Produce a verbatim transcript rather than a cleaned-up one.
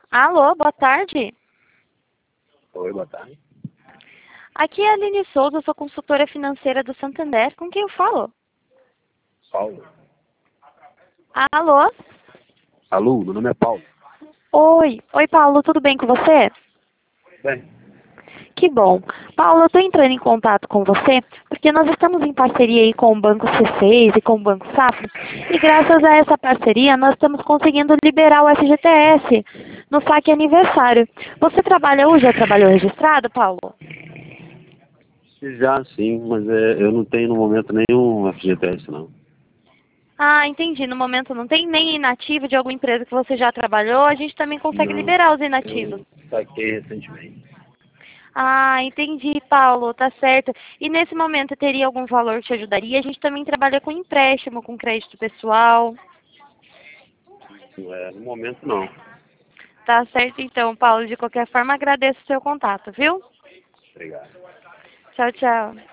Alô, boa tarde. Oi, boa tarde. Aqui é a Aline Souza, sou consultora financeira do Santander. Com quem eu falo? Paulo. Alô? Alô, meu nome é Paulo. Oi. Oi, Paulo, tudo bem com você? Bem, Que bom. Paulo, eu estou entrando em contato com você porque nós estamos em parceria aí com o Banco C seis e com o Banco Safra e graças a essa parceria nós estamos conseguindo liberar o F G T S no saque aniversário. Você trabalha hoje, já trabalhou registrado, Paulo? já sim, mas é, eu não tenho no momento nenhum F G T S, não. Ah, entendi. No momento não tem nem inativo de alguma empresa que você já trabalhou, a gente também consegue Não, liberar os inativos. eu saquei recentemente. Ah, entendi, Paulo, tá certo. E nesse momento teria algum valor que te ajudaria? A gente também trabalha com empréstimo, com crédito pessoal. É, no momento não. Tá certo então, Paulo. De qualquer forma, agradeço o seu contato, viu? Obrigado. Tchau, tchau.